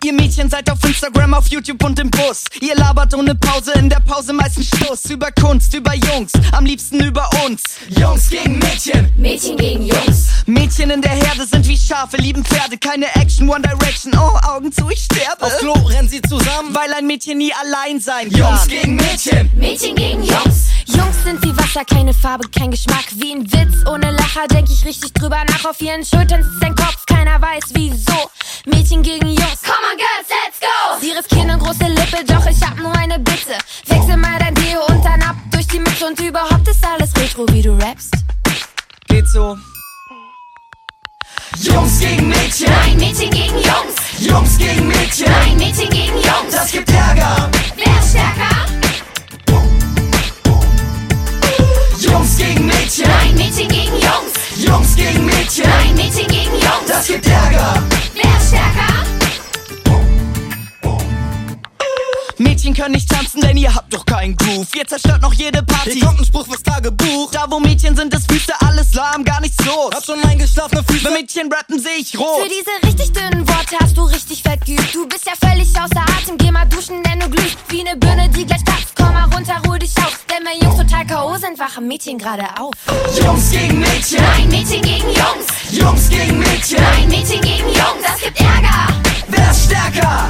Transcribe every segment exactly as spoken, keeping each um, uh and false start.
Ihr Mädchen seid auf Instagram, auf YouTube und im Bus. Ihr labert ohne Pause, in der Pause meistens Schluss. Über Kunst, über Jungs, am liebsten über uns. Jungs gegen Mädchen, Mädchen gegen Jungs. Mädchen in der Herde sind wie Schafe, lieben Pferde, keine Action, One Direction. Oh, Augen zu, ich sterbe. Auf Klo rennen sie zusammen, weil ein Mädchen nie allein sein kann. Jungs gegen Mädchen, Mädchen gegen Jungs. Jungs sind wie Wasser, keine Farbe, kein Geschmack. Wie ein Witz ohne Lacher, denk ich richtig drüber nach. Auf ihren Schultern sitzt ein Kopf, keiner weiß wieso. Mädchen gegen Jungs, Come on girls, let's go. sie riskieren eine große Lippe, doch ich hab nur eine Bitte. Wechsel mal dein Deo und dann ab durch die Mitte. Und überhaupt ist alles retro, wie du rappst. Geht so. Jungs gegen Mädchen, Nein, Mädchen gegen Jungs. Jungs gegen Mädchen, Nein, Mädchen gegen Jungs. das gibt Ärger. Wer ist stärker? Jungs gegen Mädchen, Nein, Mädchen gegen Jungs. Jungs gegen Mädchen, Nein, Mädchen gegen Jungs. das gibt Ärger. Wer ist stärker? Mädchen können nicht tanzen, denn ihr habt doch keinen Groove. Ihr zerstört noch jede Party. Hier kommt ein Spruch fürs Tagebuch. Da wo Mädchen sind, ist Füße alles lahm, gar nichts los. Hab schon eingeschlafene Füße. Wenn Mädchen rappen, seh ich Für rot. diese richtig dünnen Worte hast du richtig fett geübt. Du bist ja völlig außer Atem, geh mal duschen, denn du glühst wie eine Birne, die gleich platzt. Komm mal runter, ruh dich aus, denn wenn Jungs total K O sind, wachen Mädchen gerade auf. Jungs gegen Mädchen, Nein, Mädchen gegen Jungs. Jungs gegen Mädchen, Nein, Mädchen gegen Jungs. Das gibt Ärger. wer ist stärker?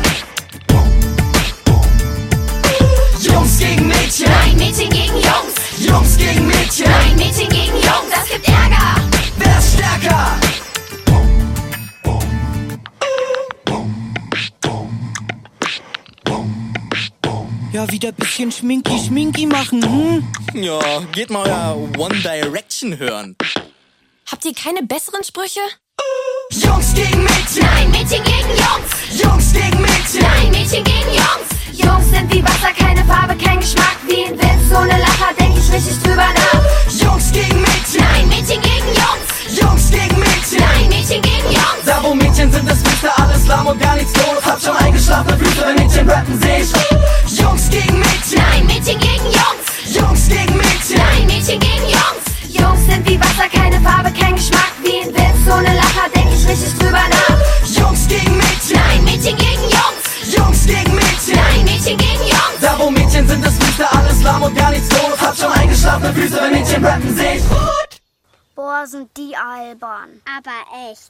Jungs gegen Mädchen, Nein, Mädchen gegen Jungs. Jungs gegen Mädchen, Nein, Mädchen gegen Jungs. Das gibt Ärger. wer ist stärker? Ja, wieder bisschen schminky, schminky machen, hm? Ja, geht mal euer One Direction hören. Habt ihr keine besseren Sprüche? Jungs gegen Mädchen, Nein, Mädchen gegen Jungs. Jungs gegen Mädchen, Nein, Mädchen gegen Jungs. Jungs sind wie Wasser, keine Farbe, kein Geschmack. Wie ein Witz ohne Lacher, denk ich richtig drüber nach. Jungs gegen Mädchen, Nein, Mädchen gegen Jungs. Jungs gegen Mädchen, Nein, Mädchen gegen Jungs. da wo Mädchen sind, ist Füße alles lahm und gar nichts los. Hab schon eingeschlafene Füße, wenn Mädchen rappen, seh ich Jungs gegen Mädchen, Nein, Mädchen gegen Jungs. Jungs gegen Mädchen, Nein, Mädchen gegen Jungs. Jungs sind wie Wasser, keine Farbe, kein Geschmack. Wie ein Witz ohne Lacher, denk ich richtig drüber nach. Jungs gegen Mädchen, Nein, Mädchen gegen Jungs. Jungs gegen Mädchen, Nein, Mädchen gegen Jungs. da wo Mädchen sind, ist Füße alles lahm und gar nichts los. Hab schon eingeschlafene Füße, wenn Mädchen rappen, seh ich Boah, sind die albern. Aber echt.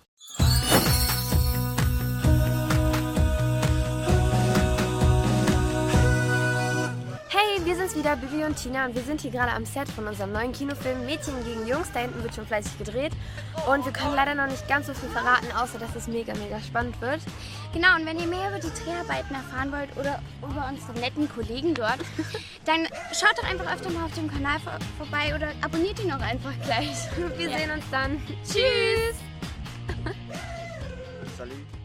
Hey, wir sind's wieder, Bibi und Tina, und wir sind hier gerade am Set von unserem neuen Kinofilm Mädchen gegen Jungs. Da hinten wird schon fleißig gedreht und wir können leider noch nicht ganz so viel verraten, außer dass es mega, mega spannend wird. Genau, und wenn ihr mehr über die Dreharbeiten erfahren wollt oder über unsere netten Kollegen dort, dann schaut doch einfach öfter mal auf dem Kanal vor vorbei oder abonniert ihn auch einfach gleich. Wir Ja. sehen uns dann. Tschüss! Salut.